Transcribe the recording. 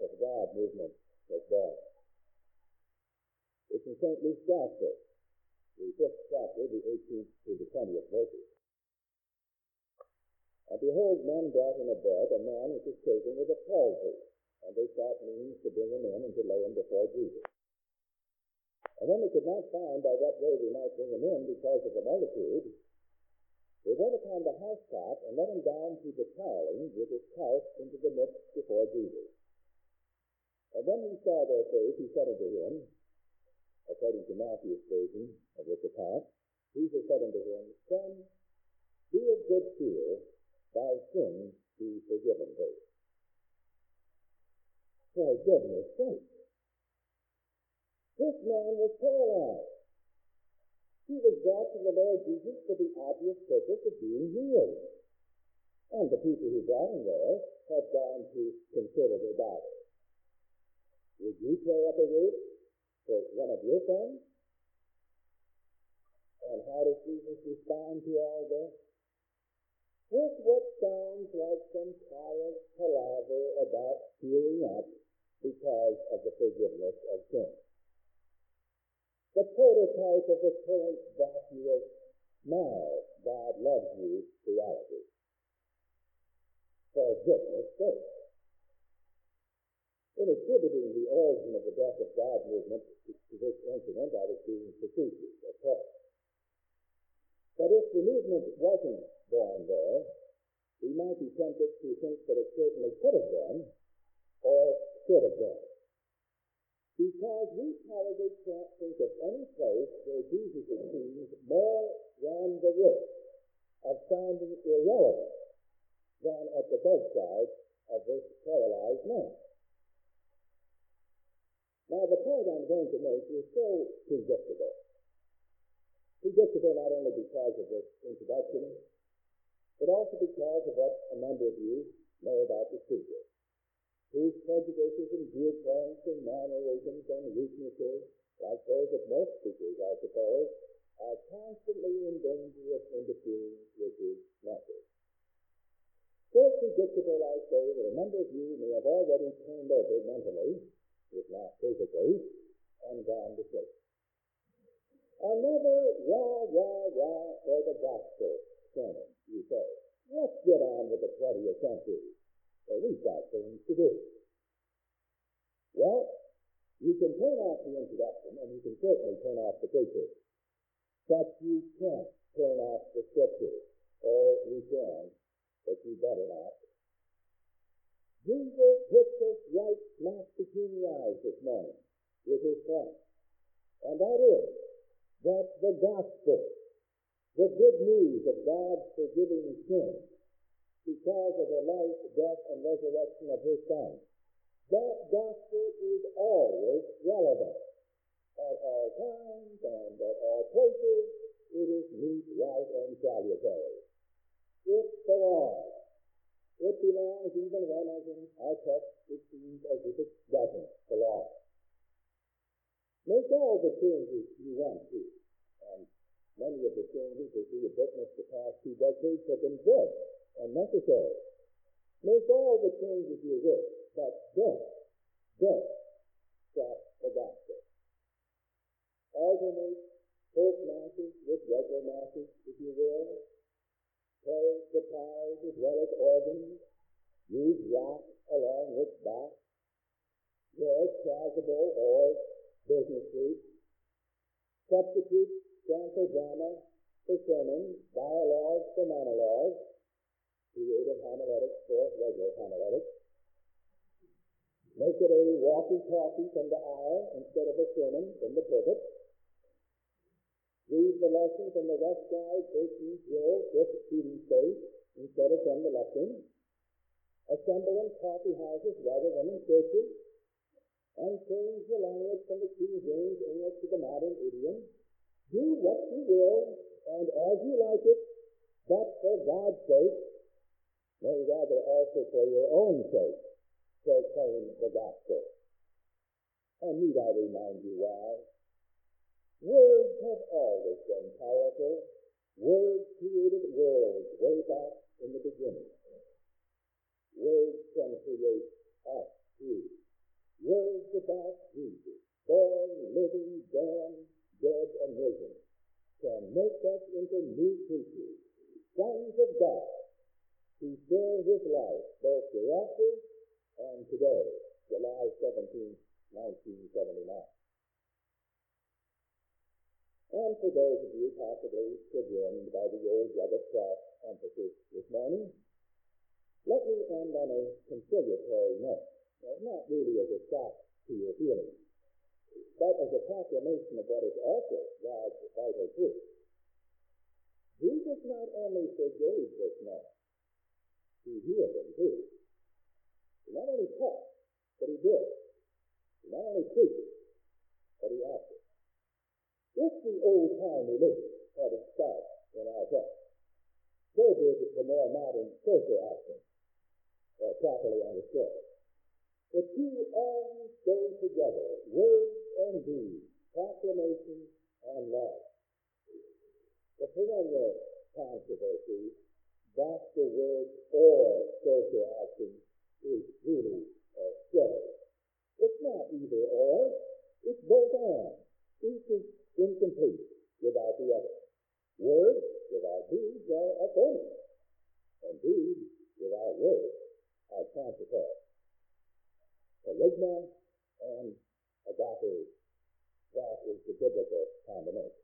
of God movement was born. It's in St. Luke's Gospel, the 5th chapter, the 18th to the 20th verses. And behold, men brought in a bed a man which was taken with a palsy, and they sought means to bring him in and to lay him before Jesus. And when they could not find by what way they might bring him in because of the multitude, they went upon the housetop and let him down through the tiling with his couch into the midst before Jesus. And when he saw their faith, he said unto him, according to Matthew's version of this account, Jesus said unto him, Son, be of good cheer, thy sins be forgiven thee. For goodness sake, this man was paralyzed. He was brought to the Lord Jesus for the obvious purpose of being healed. And the people who brought him there had gone to consider their body. Would you tear up a roof for one of your friends? And how does Jesus respond to all this? With what sounds like some pious palaver about cheering up because of the forgiveness of sin. The prototype of the current vacuous, now God loves you reality. For goodness sake. In exhibiting the origin of the death of God movement to this incident, I was being facetious, of course. But if the movement wasn't born there, we might be tempted to think that it certainly could have been, or should have been. Because we probably can't think of any place where Jesus, it seems, more ran the risk of sounding irrelevant than at the bedside of this paralyzed man. Now, the point I'm going to make is so predictable. Predictable not only because of this introduction, but also because of what a number of you know about the speaker, whose prejudices and viewpoints and mannerisms and weaknesses, like those of most speakers, I suppose, are constantly in danger of interfering with his message. So predictable, I say, that a number of you may have already turned over mentally, if not physically, and gone to sleep. Another rah for the gospel sermon, you say. Let's get on with the 20th century. We've got things to do. Well, you can turn off the introduction, and you can certainly turn off the preacher. But you can't turn off the scripture. Or you can, but you better not. Jesus hits us right smack between the eyes this morning with his point. And that is that the gospel, the good news of God's forgiving sin, because of the life, death, and resurrection of his Son, that gospel is always relevant. At all times and at all places, it is meet, right, and salutary. It's the law. It belongs even when, as in our text, it seems as if it doesn't belong. Make all the changes you want to, and many of the changes that we have witnessed the past 2 decades have been good and necessary. Make all the changes you wish, but don't stop the gospel. Alternate folk masses with regular masses, if you will. Play guitars as well as organs. Use rock along with bass. Wear chasuble or business suits. Substitute sample drama for sermons, dialogues for monologues, creative homiletics for regular homiletics. Make it a walkie-talkie from the aisle instead of a sermon from the pulpit. Read the lesson from the West Side 13th row, 5th seating space instead of from the lectern. Assemble in coffee houses rather than in churches. And change the language from the King James English to the modern idiom. Do what you will, and as you like it, but for God's sake, nay, rather also for your own sake, proclaim the gospel. And need I remind you why? Words have always been powerful. Words created worlds way back in the beginning. Words can create us too 1979. And for those of you possibly chagrined by the old rugged cross emphasis this morning, let me end on a conciliatory note, not really as a shock to your feelings, but as a proclamation of what is also God's vital truth. Jesus not only forgave this man, he healed him too. He not only taught, but he did. He not only preached, but he acted. If the old-time religion had its start in our text, so did the more modern social action, properly understood. The two always go together, words and deeds, proclamation and love. The perennial controversy, gospel words or social action, is really silly. It's not either or, it's both and. Each is incomplete without the other. Words without deeds are phony, and deeds without words are counterfeit. Kerygma and agape, that is the biblical combination.